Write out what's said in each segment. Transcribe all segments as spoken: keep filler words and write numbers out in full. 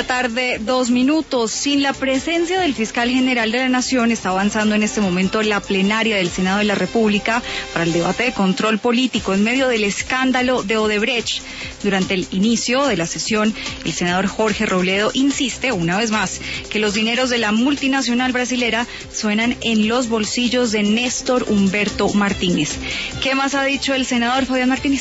tarde, dos minutos. Sin la presencia del fiscal general de la Nación, está avanzando en este momento la plenaria del Senado de la República para el debate de control político en medio del escándalo de Odebrecht. Durante el inicio de la sesión, el senador Jorge Robledo insiste una vez más que los dineros de la multinacional brasilera suenan en los bolsillos de Néstor Humberto Martínez. ¿Qué más ha dicho el senador Fabián Martínez?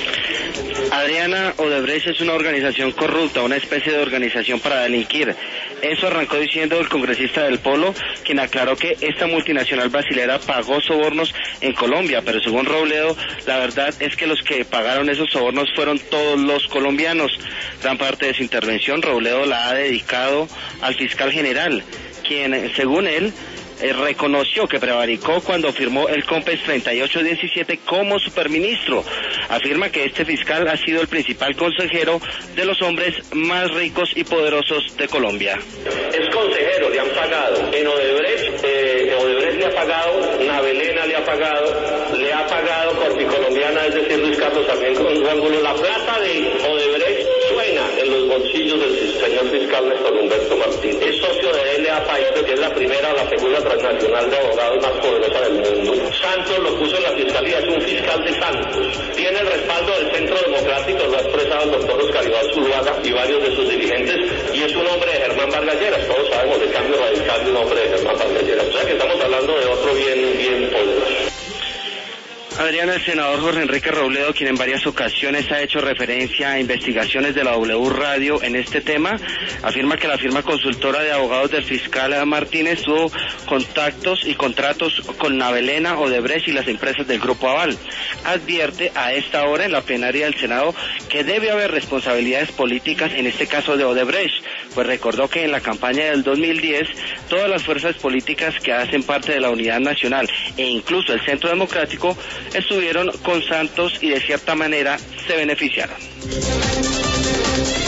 Adriana, Odebrecht es una organización corrupta, una especie de organización para delinquir. Eso arrancó diciendo el congresista del Polo, quien aclaró que esta multinacional brasilera pagó sobornos en Colombia, pero según Robledo, la verdad es que los que pagaron esos sobornos fueron todos los colombianos. Gran parte de su intervención, Robledo la ha dedicado al fiscal general, quien, según él, Eh, reconoció que prevaricó cuando firmó el COMPES treinta y ocho diecisiete como superministro. Afirma que este fiscal ha sido el principal consejero de los hombres más ricos y poderosos de Colombia. Es consejero, le han pagado. En Odebrecht, eh, Odebrecht le ha pagado, Navelena le ha pagado, le ha pagado Corpicolombiana, es decir, Luis Carlos también con su ángulo. La plata de Odebrecht suena en los bolsillos del señor fiscal Néstor Humberto Martínez. Es socio de L A País, que es la primera o la segunda transnacional de abogados más poderosa del mundo. Santos lo puso en la fiscalía, es un fiscal de Santos. Tiene el respaldo del Centro Democrático, lo ha expresado el doctor Oscar Iván Zuluaga y varios de sus dirigentes, y es un hombre de Germán Vargas Lleras. Todos sabemos de Cambio Radical y un hombre de Germán Vargas Lleras. O sea que estamos hablando de otro bien, bien poderoso. Adriana, el senador Jorge Enrique Robledo, quien en varias ocasiones ha hecho referencia a investigaciones de la W Radio en este tema, afirma que la firma consultora de abogados del fiscal Martínez tuvo contactos y contratos con Navelena, Odebrecht y las empresas del Grupo Aval. Advierte a esta hora en la plenaria del Senado que debe haber responsabilidades políticas en este caso de Odebrecht, pues recordó que en la campaña del dos mil diez todas las fuerzas políticas que hacen parte de la Unidad Nacional e incluso el Centro Democrático estuvieron con Santos y de cierta manera se beneficiaron.